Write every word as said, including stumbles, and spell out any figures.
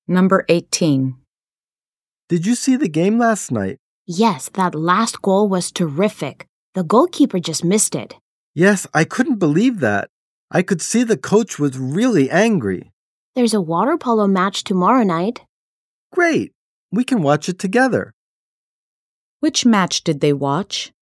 Number eighteen. Did you see the game last night? Yes, that last goal was terrific. The goalkeeper just missed it. Yes, I couldn't believe that. I could see the coach was really angry. There's a water polo match tomorrow night. Great! We can watch it together. Which match did they watch?